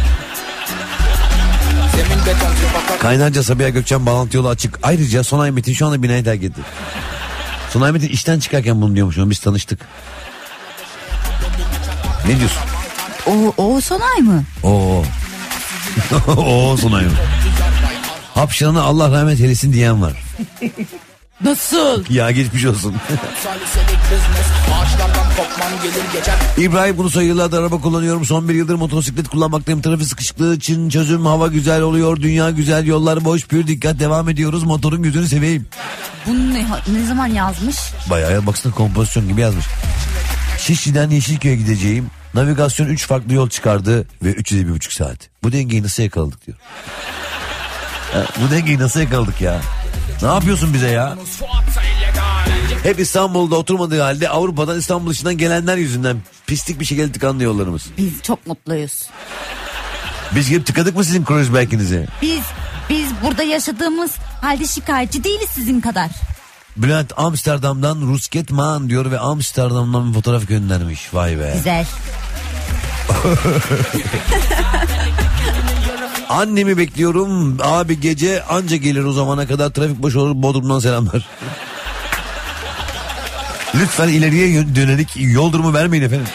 Kaynarca Sabiha Gökçen bağlantı yolu açık. Ayrıca Sonay Metin şu anda binayı terk etti. Sonay Metin işten çıkarken bunu diyormuş. Biz tanıştık. Ne diyorsun? O, o Sonay mı? O. O Sonay mı? Hapşırana Allah rahmet eylesin diyen var. Nasıl? Ya geçmiş olsun. İbrahim Ulusoy yıllardır araba kullanıyorum. Son bir yıldır motosiklet kullanmaktayım. Trafik sıkışıklığı için çözüm. Hava güzel oluyor. Dünya güzel. Yollar boş. Pür dikkat devam ediyoruz. Motorun gözünü seveyim. Bunu ne, ne zaman yazmış? Bayağı baksana kompozisyon gibi yazmış. Şişli'den Yeşilköy'e gideceğim. Navigasyon üç farklı yol çıkardı ve üçü de bir buçuk saat. Bu dengeyi nasıl yakaladık diyor. Ya, bu dengeyi nasıl yakaladık ya? Ne yapıyorsun bize ya? Hep İstanbul'da oturmadığı halde Avrupa'dan, İstanbul dışından gelenler yüzünden pislik bir şekilde tıkandı yollarımız. Biz çok mutluyuz. Biz girip tıkadık mı sizin Kreuzberg'inize? Biz biz burada yaşadığımız halde şikayetçi değiliz sizin kadar. Bülent Amsterdam'dan Rusketman diyor ve Amsterdam'dan bir fotoğraf göndermiş. Vay be. Güzel. Annemi bekliyorum. Abi gece anca gelir, o zamana kadar trafik boş olur. Bodrum'dan selamlar. Lütfen ileriye dönelik yol durumu vermeyin efendim.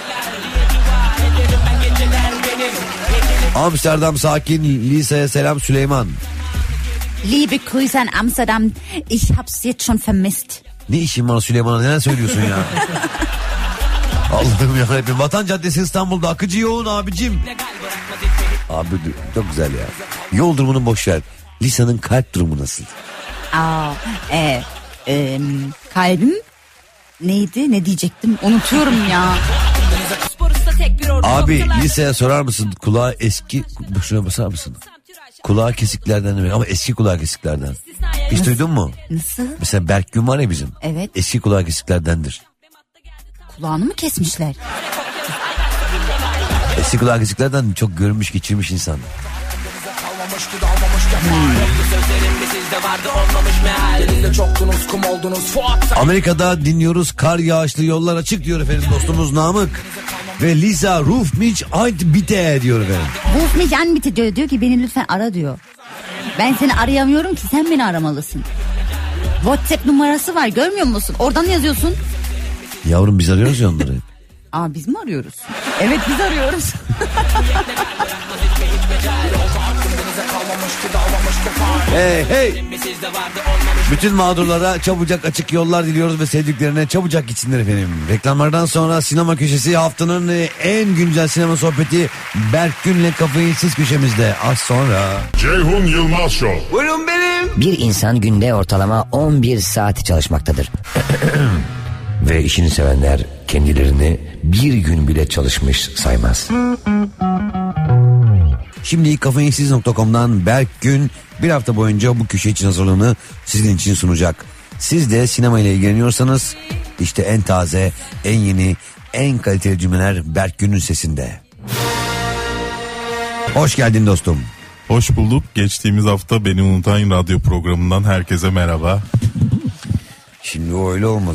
Amsterdam sakin. Lisa'ya selam Süleyman. Liebe Grüße an Amsterdam. Ich hab's jetzt schon vermisst. Ne işin var Süleyman'a, neler söylüyorsun ya? Allah'ım yarabbim. Vatan Caddesi İstanbul'da akıcı yoğun abicim. Abi çok güzel ya. Yol durumunu boş ver. Lisa'nın kalp durumu nasıl? Aa, e, e, kalbim neydi, ne diyecektim unutuyorum ya. Abi Lisa'ya sorar mısın, kulağı eski, şuna basar mısın? Kulağı kesiklerden demek ama eski kulağı kesiklerden. Hiç Nasıl? duydun mu? Nasıl? Mesela Berk Gün var ya bizim. Evet. Eski kulağı kesiklerdendir. Kulağını mı kesmişler? Eski kulağı kesiklerden çok görmüş geçirmiş insan. Amerika'da dinliyoruz, kar yağışlı yollar açık diyor efendim dostumuz Namık. Ve Lisa ruf mich ein bitte diyor efendim. Ruf mich an bitte diyor, diyor ki beni lütfen ara diyor. Ben seni arayamıyorum ki, sen beni aramalısın. WhatsApp numarası var, görmüyor musun? Oradan yazıyorsun. Yavrum biz arıyoruz ya onları. Aa, biz mi arıyoruz? Evet, biz arıyoruz. Hey hey. Bütün mağdurlara çabucak açık yollar diliyoruz ve sevdiklerine çabucak gitsinler efendim. Reklamlardan sonra sinema köşesi, haftanın en güncel sinema sohbeti Berk Gün'le Kafeinsiz köşemizde az sonra. Ceyhun Yılmaz Show. Buyurun benim. Bir insan günde ortalama on bir saat çalışmaktadır. Ve işini sevenler kendilerini bir gün bile çalışmış saymaz. Şimdi kafeinsiz nokta com'dan Berk Gün bir hafta boyunca bu köşe için hazırlığını sizin için sunacak. Siz de sinema ile ilgileniyorsanız işte en taze, en yeni, en kaliteli cümleler Berk Gün'ün sesinde. Hoş geldin dostum. Hoş bulduk. Geçtiğimiz hafta Beni Unutan radyo programından herkese merhaba. Şimdi o öyle olmadı.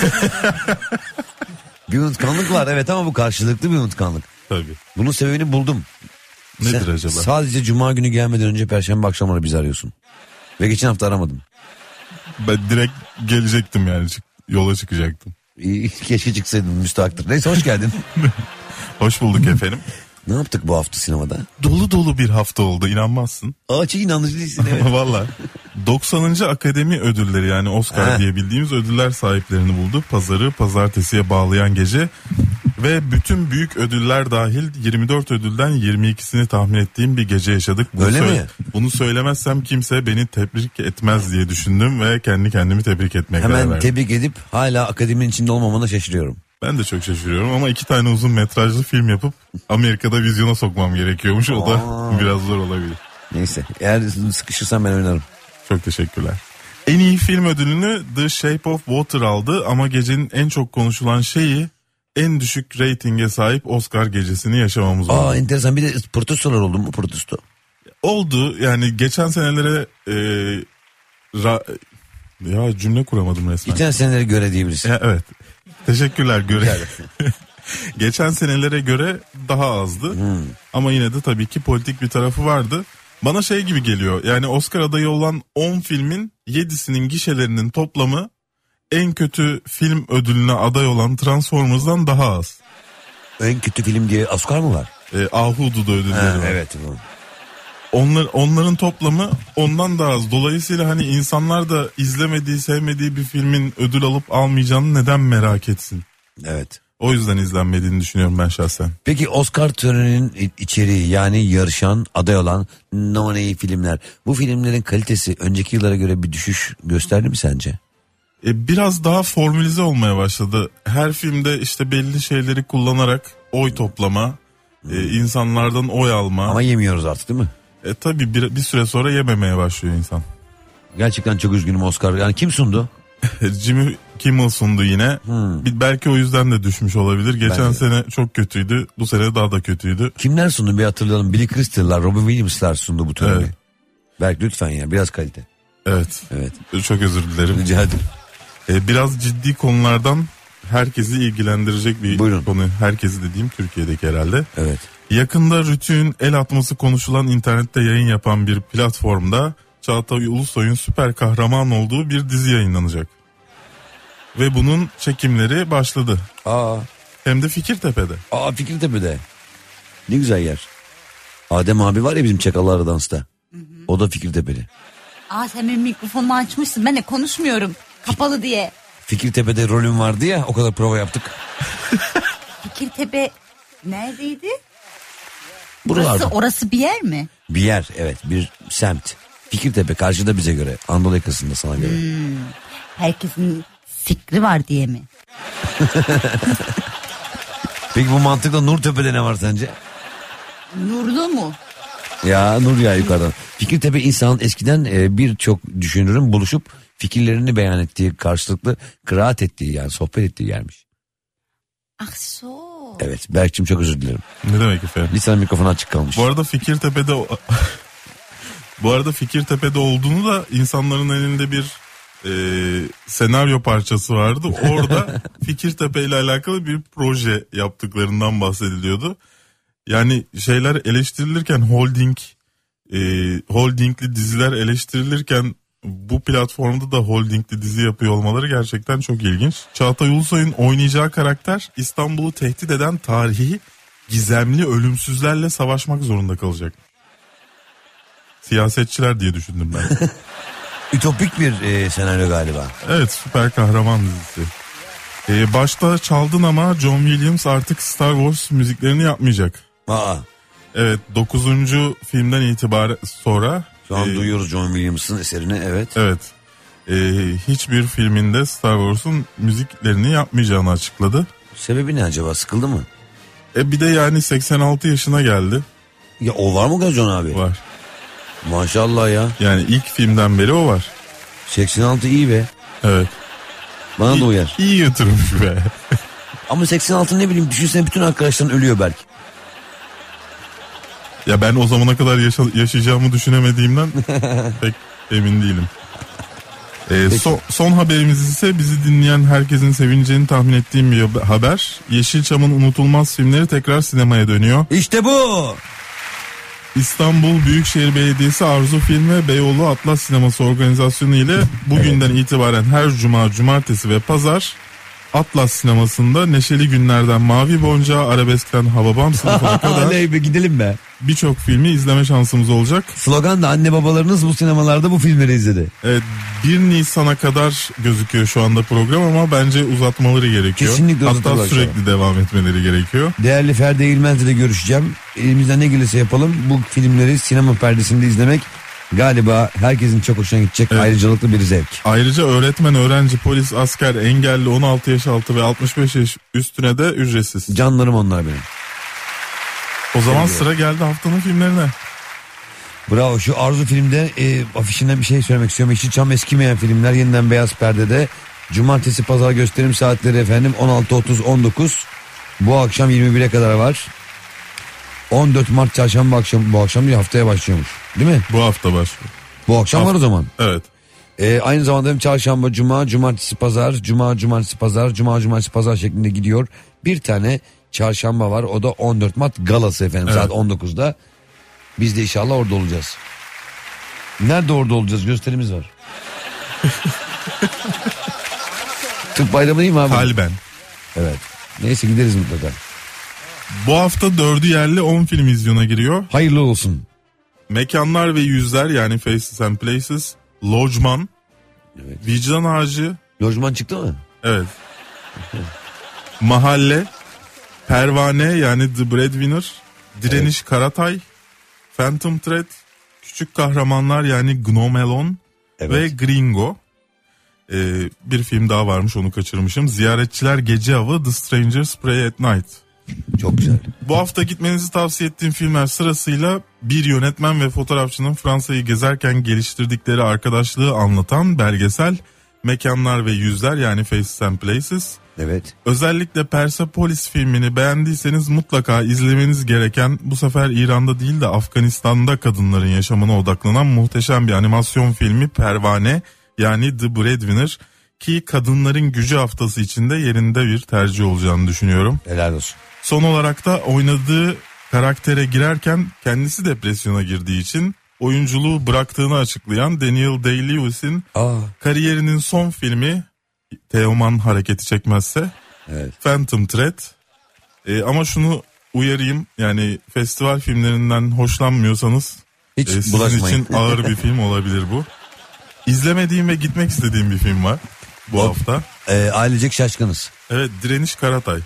Bir unutkanlık var evet, ama bu karşılıklı bir unutkanlık. Tabii. Bunun sebebini buldum. Nedir Sen acaba? Sadece cuma günü gelmeden önce perşembe akşamları bizi arıyorsun. Ve geçen hafta aramadım. Ben direkt gelecektim yani, çık, yola çıkacaktım. İyi, keşke çıksaydın, müstahaktır. Neyse, hoş geldin. Hoş bulduk efendim. Ne yaptık bu hafta sinemada? Dolu dolu bir hafta oldu, inanmazsın. Aa, çok inanıcı değilsin evet. Valla. doksanıncı Akademi Ödülleri, yani Oscar Ha. diye bildiğimiz ödüller sahiplerini buldu. Pazarı pazartesiye bağlayan gece. Ve bütün büyük ödüller dahil yirmi dört ödülden yirmi ikisini tahmin ettiğim bir gece yaşadık. Bunu Öyle mi? Bunu söylemezsem kimse beni tebrik etmez diye düşündüm ve kendi kendimi tebrik etmeye karar Hemen verdim. tebrik edip hala akademinin içinde olmamana şaşırıyorum. Ben de çok şaşırıyorum ama iki tane uzun metrajlı film yapıp Amerika'da vizyona sokmam gerekiyormuş. O da Aa. biraz zor olabilir. Neyse, eğer sıkışırsan ben oynarım. Çok teşekkürler. En iyi film ödülünü The Shape of Water aldı ama gecenin en çok konuşulan şeyi en düşük reytinge sahip Oscar gecesini yaşamamız oldu. Aa, enteresan. Bir de protestolar oldu mu? Protesto. Oldu yani, geçen senelere e, ra, ya cümle kuramadım resmen. Geçen senelere göre diyebiliriz. Ya, evet. Teşekkürler göre. Geçen senelere göre daha azdı. Hmm. Ama yine de tabii ki politik bir tarafı vardı. Bana şey gibi geliyor. Yani Oscar adayı olan on filmin yedisinin gişelerinin toplamı en kötü film ödülüne aday olan Transformers'dan daha az. En kötü film diye Oscar mı var? E, Ahududu ödülleri Ha, var. evet bu. Onlar, onların toplamı ondan daha az. Dolayısıyla hani insanlar da izlemediği, sevmediği bir filmin ödül alıp almayacağını neden merak etsin? Evet. O yüzden izlenmediğini düşünüyorum ben şahsen. Peki Oscar töreninin içeriği, yani yarışan, aday olan nominee filmler, bu filmlerin kalitesi önceki yıllara göre bir düşüş gösterdi mi sence? E, biraz daha formülize olmaya başladı. Her filmde işte belli şeyleri kullanarak oy toplama, e, insanlardan oy alma. Ama yemiyoruz artık değil mi? E tabii bir, bir süre sonra yememeye başlıyor insan. Gerçekten çok üzgünüm Oscar. Yani kim sundu? Jimmy Kimmel sundu yine. Hmm. Bir, belki o yüzden de düşmüş olabilir. Geçen Bence. sene çok kötüydü. Bu sene daha da kötüydü. Kimler sundu bir hatırlayalım. Billy Crystal'lar, Robin Williams'lar sundu bu töreni. Evet. Belki lütfen ya biraz kalite. Evet. Evet. Çok özür dilerim. Rica ederim. Ee, biraz ciddi konulardan herkesi ilgilendirecek bir Buyurun. konu. Herkesi dediğim Türkiye'deki herhalde. Evet. Yakında Rütü'nün el atması konuşulan internette yayın yapan bir platformda Çağatay Ulusoy'un süper kahraman olduğu bir dizi yayınlanacak. Ve bunun çekimleri başladı. Aa. Hem de Fikirtepe'de. Aa Fikirtepe'de. Ne güzel yer. Adem abi var ya bizim Çakallar Dans'ta. Hı hı. O da Fikirtepe'li. Aa sen benim mikrofonumu açmışsın. Ben de konuşmuyorum. Kapalı diye. Fikirtepe'de rolüm vardı ya, o kadar prova yaptık. Fikirtepe neredeydi? Buralarda. Orası, orası bir yer mi? Bir yer, evet, bir semt. Fikirtepe karşıda bize göre. Anadolu yakasında sana göre. Hmm. Herkesin fikri var diye mi? Peki bu mantıkla Nurtepe'de ne var sence? Nurlu mu? Ya Nur ya yukarıdan. Fikirtepe insanın eskiden e, birçok düşünürün buluşup fikirlerini beyan ettiği, karşılıklı kıraat ettiği, yani sohbet ettiği yermiş. Ah so. Evet Berk'cim çok özür dilerim. Ne demek efendim? Lisanın mikrofonu açık kalmış. Bu arada Fikirtepe'de bu arada Fikirtepe'de olduğunu da insanların elinde bir e, senaryo parçası vardı. Orada Fikirtepe ile alakalı bir proje yaptıklarından bahsediliyordu. Yani şeyler eleştirilirken holding e, holdingli diziler eleştirilirken bu platformda da holdingli dizi yapıyor olmaları gerçekten çok ilginç. Çağatay Ulusoy'un oynayacağı karakter İstanbul'u tehdit eden tarihi gizemli ölümsüzlerle savaşmak zorunda kalacak. Siyasetçiler diye düşündüm ben. Ütopik bir e, senaryo galiba. Evet, süper kahraman dizisi. E, başta çaldın ama John Williams artık Star Wars müziklerini yapmayacak. Aa. Evet, dokuzuncu filmden itibaren sonra. Şu an e, duyuyoruz John Williams'ın eserini, evet. Evet. E, hiçbir filminde Star Wars'un müziklerini yapmayacağını açıkladı. Sebebi ne acaba, sıkıldı mı? E bir de yani seksen altı yaşına geldi. Ya o var mı John abi? Var. Maşallah ya. Yani ilk filmden beri o var. seksen altı iyi be. Evet. Bana İyi, da uyar. İyi yatırmış be. Ama seksen altı ne bileyim, düşünsene bütün arkadaşların ölüyor belki. Ya ben o zamana kadar yaşa- yaşayacağımı düşünemediğimden pek emin değilim. Ee, son, son haberimiz ise bizi dinleyen herkesin sevineceğini tahmin ettiğim bir haber. Yeşilçam'ın unutulmaz filmleri tekrar sinemaya dönüyor. İşte bu. İstanbul Büyükşehir Belediyesi Arzu Film ve Beyoğlu Atlas Sineması organizasyonu ile bugünden evet. itibaren her cuma, cumartesi ve pazar Atlas Sineması'nda Neşeli Günlerden Mavi Boncağı, Arabesk'ten Hababam sınıfına kadar be, gidelim be. Birçok filmi izleme şansımız olacak. Slogan da anne babalarınız bu sinemalarda bu filmleri izledi. Evet, bir Nisan'a kadar gözüküyor şu anda program ama bence uzatmaları gerekiyor. Kesinlikle uzatmaları. Hatta sürekli şu devam etmeleri gerekiyor. Değerli Ferdi Eğilmez'le de görüşeceğim. Elimizden ne gelirse yapalım. Bu filmleri sinema perdesinde izlemek galiba herkesin çok hoşuna gidecek, evet. Ayrıcalıklı bir zevk. Ayrıca öğretmen, öğrenci, polis, asker, engelli, on altı yaş altı ve altmış beş yaş üstüne de ücretsiz. Canlarım onlar benim. O zaman sıra geldi haftanın filmlerine. Bravo. Şu Arzu filmde e, afişinden bir şey söylemek istiyorum. Yeşilçam eskimeyen filmler yeniden beyaz perdede. Cumartesi pazar gösterim saatleri efendim on altı otuz on dokuz. Bu akşam yirmi bire kadar var. on dört Mart çarşamba akşam, bu akşam değil haftaya başlıyormuş. Değil mi? Bu hafta başlıyor. Bu akşam Haft- var o zaman. Evet. Ee, aynı zamanda hem çarşamba, cuma, cumartesi, pazar, cuma, cumartesi, pazar, cuma, cumartesi, pazar şeklinde gidiyor. Bir tane çarşamba var, o da on dört Mart galası efendim, evet. Saat on dokuzda. Biz de inşallah orada olacağız. Nerede orada olacağız? Gösterimiz var. Tıp bayramı değil mi abi? Kalben. Evet. Neyse gideriz mutlaka. Bu hafta dördü yerli on film vizyona giriyor. Hayırlı olsun. Mekanlar ve Yüzler, yani Faces and Places, Lojman, evet. Vicdan Ağacı. Lojman çıktı mı? Evet. Mahalle, Pervane yani The Breadwinner, Direniş, evet. Karatay, Phantom Thread, Küçük Kahramanlar yani Gnomelon, evet. Ve Gringo. Ee, bir film daha varmış, onu kaçırmışım. Ziyaretçiler Gece Avı, The Strangers Pray at Night. Çok güzel. Bu hafta gitmenizi tavsiye ettiğim filmler sırasıyla bir yönetmen ve fotoğrafçının Fransa'yı gezerken geliştirdikleri arkadaşlığı anlatan belgesel Mekanlar ve Yüzler, yani Faces and Places. Evet. Özellikle Persepolis filmini beğendiyseniz mutlaka izlemeniz gereken, bu sefer İran'da değil de Afganistan'da kadınların yaşamına odaklanan muhteşem bir animasyon filmi Pervane, yani The Breadwinner, ki kadınların gücü haftası içinde yerinde bir tercih olacağını düşünüyorum. Helal olsun. Son olarak da oynadığı karaktere girerken kendisi depresyona girdiği için oyunculuğu bıraktığını açıklayan Daniel Day-Lewis'in Aa. kariyerinin son filmi, Teoman hareketi çekmezse, evet. Phantom Thread. Ee, ama şunu uyarayım, yani festival filmlerinden hoşlanmıyorsanız hiç e, sizin bulaşmayın. için ağır bir film olabilir bu. İzlemediğim ve gitmek istediğim bir film var bu Bak, hafta. E, ailecek şaşkınız. Evet, Direniş Karatay.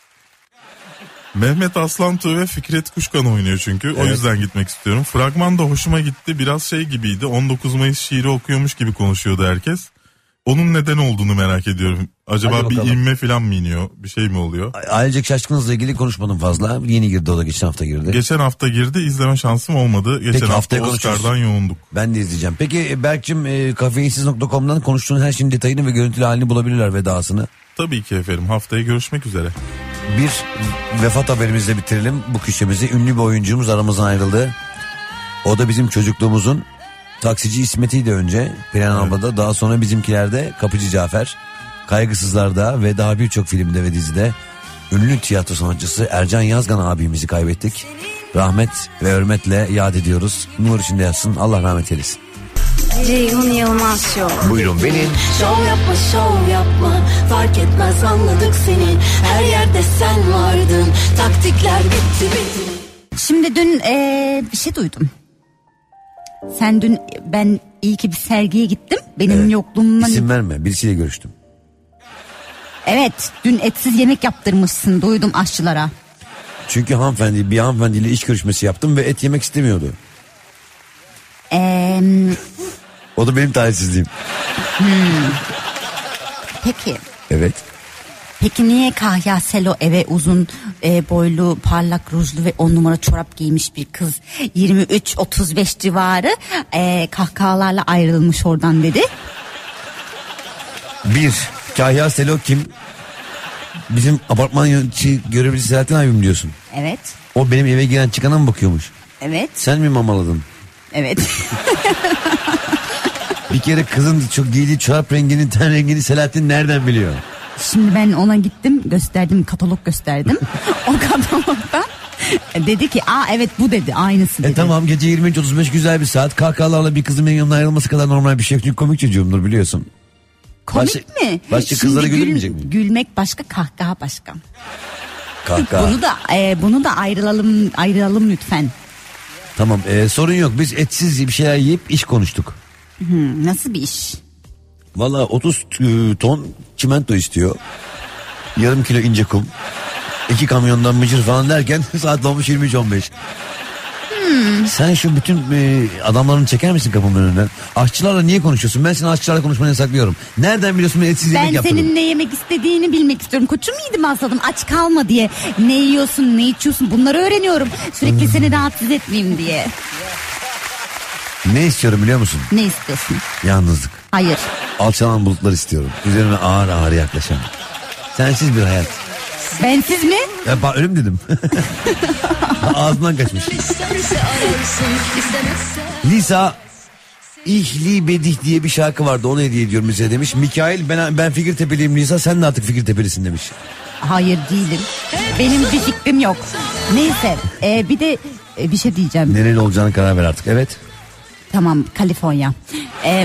Mehmet Aslantuğ ve Fikret Kuşkan oynuyor çünkü. Evet. O yüzden gitmek istiyorum. Fragman da hoşuma gitti. Biraz şey gibiydi. on dokuz Mayıs şiiri okuyormuş gibi konuşuyordu herkes. Onun neden olduğunu merak ediyorum. Acaba bir inme falan mı iniyor? Bir şey mi oluyor? Ailecek şaşkınızla ilgili konuşmadım fazla. Yeni girdi o da, geçen hafta girdi. Geçen hafta girdi. İzleme şansım olmadı. Geçen Peki, hafta Oscar'dan yoğunduk. Ben de izleyeceğim. Peki Berk'cim, e, kafeinsiz nokta com'dan konuştuğun her şeyin detayını ve görüntülü halini bulabilirler, vedasını. Tabii ki efendim. Haftaya görüşmek üzere. Bir vefat haberimizle bitirelim bu köşemizi. Ünlü bir oyuncumuz aramızdan ayrıldı. O da bizim çocukluğumuzun taksici İsmet'iydi önce Perihan evet. Abla'da, daha sonra Bizimkilerde Kapıcı Cafer, Kaygısızlar'da ve daha birçok filmde ve dizide ünlü tiyatro sanatçısı Ercan Yazgan abimizi kaybettik. Rahmet ve hürmetle yad ediyoruz. Nur içinde yatsın, Allah rahmet eylesin. Ceyhun Yılmaz Show. Buyurun benim. Şov yapma şov yapma, fark etmez anladık seni. Her yerde sen vardın, taktikler bitti bitti. Şimdi dün ee, bir şey duydum. Sen dün, ben iyi ki bir sergiye gittim. Benim evet. yokluğumdan... İsim verme, birisiyle görüştüm. Evet, dün etsiz yemek yaptırmışsın, duydum aşçılara. Çünkü hanımefendi, bir hanımefendiyle iş görüşmesi yaptım ve et yemek istemiyordu. Eee... O da benim talihsizliğim. Hmm. Peki. Evet. Peki niye Kahya Selo eve uzun e, boylu, parlak rujlu ve on numara çorap giymiş bir kız yirmi üç otuz beş civarı e, kahkahalarla ayrılmış oradan dedi? Bir, Kahya Selo kim? Bizim apartman yönetici görevlisi Selahattin abim diyorsun. Evet. O benim eve giren çıkana mı bakıyormuş? Evet. Sen mi mamaladın? Evet. Bir kere kızın çok giydiği çorap rengini, ten rengini Selahattin nereden biliyor? Şimdi ben ona gittim, gösterdim, katalog gösterdim. O katalogdan dedi ki, aa evet bu dedi, aynısı dedi. E tamam, gece yirmi üç otuz beş güzel bir saat, kahkahalarla bir kızın benim yanımdan ayrılması kadar normal bir şey yok. Çünkü komik çocuğumdur biliyorsun. Komik başka, mi? Başka Şimdi kızlara gül, gülmeyecek mi? Gülmek başka, kahkaha başka. Kahkaha. Bunu da e, bunu da ayrılalım ayrılalım lütfen. Tamam, e, sorun yok, biz etsiz bir şeyler yiyip iş konuştuk. Hmm, nasıl bir iş? Valla otuz ton çimento istiyor. Yarım kilo ince kum. iki kamyondan mıcır falan derken saat olmuş yirmi üç on beş. Hmm. Sen şu bütün e, adamlarını çeker misin kapımın önünden? Aşçılarla niye konuşuyorsun? Ben seni aşçılarla konuşmanı yasaklıyorum. Nereden biliyorsun ben etsiz ben yemek yaptım? Ben senin ne yemek istediğini bilmek istiyorum. Koçum yedim asladım, aç kalma diye. Ne yiyorsun, ne içiyorsun, bunları öğreniyorum. Sürekli hmm. seni rahatsız etmeyeyim diye. Ne istiyorum biliyor musun? Ne istiyorsun? Yalnızlık. Hayır. Alçalan bulutlar istiyorum. Üzerime ağır ağır yaklaşan. Sensiz bir hayat. Bensiz mi? Ya bak, ölüm dedim. Ağzından kaçmış. Lisa İhli Bedih diye bir şarkı vardı, onu hediye ediyorum size demiş. Mikail ben, ben Fikirtepeliyim Lisa, sen de artık Fikirtepelisin demiş. Hayır değilim. Benim bir fikrim yok. Neyse e, bir de e, bir şey diyeceğim. Nereli olacağını karar ver artık, evet. Tamam, Kaliforniya. Ee,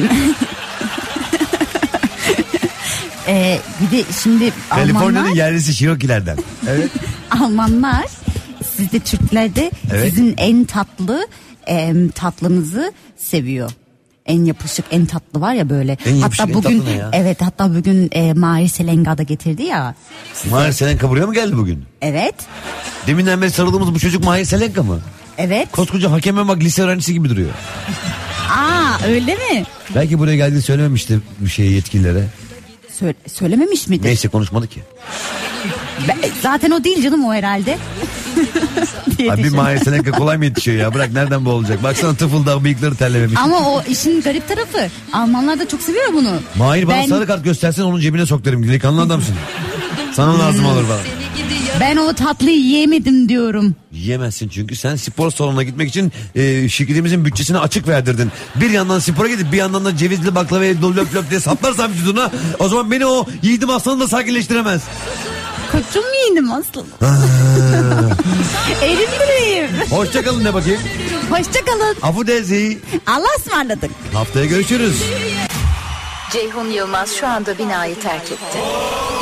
ee, bir de şimdi Kaliforniya'nın Almanlar... yerlisi Şirokilerden. Evet. Almanlar, siz de Türkler de evet. Sizin en tatlı e, tatlınızı seviyor. En yapışık, en tatlı var ya böyle. En yapışık, hatta en bugün tatlı ne ya? Evet, hatta bugün e, Mahir Selenga da getirdi ya. Mahir Selenga buraya mı geldi bugün? Evet. Deminden beri sarıldığımız bu çocuk Mahir Selenga mı? Evet. Koskoca hakeme bak, lise öğrencisi gibi duruyor. Aa, öyle mi? Belki buraya geldiğini söylememişti bir şeye, yetkililere. Söyle, söylememiş miydi? Neyse, konuşmadı ki. Ben, zaten o değil canım, o herhalde. Abi bir Mahir Selenka kolay mı yetişiyor ya? Bırak, nereden bu olacak? Baksana tıfılda bıyıkları terlememiş. Ama o işin garip tarafı. Almanlar da çok seviyor bunu. Mahir bana ben... sarı kart göstersen onun cebine sok derim. Delikanlı adamsın. Sana lazım olur bana. Ben o tatlıyı yiyemedim diyorum. Yiyemezsin çünkü sen spor salonuna gitmek için e, şirketimizin bütçesini açık verdirdin. Bir yandan spora gidip bir yandan da cevizli baklavayı löp löp diye saplarsan vücuduna, o zaman beni o yiğidim aslanı da sakinleştiremez. Koçum yiğidim aslanım. Elim direğim. Hoşçakalın de bakayım. Hoşçakalın. Afudezi. Allah'a ısmarladık. Haftaya görüşürüz. Ceyhun Yılmaz şu anda binayı terk etti.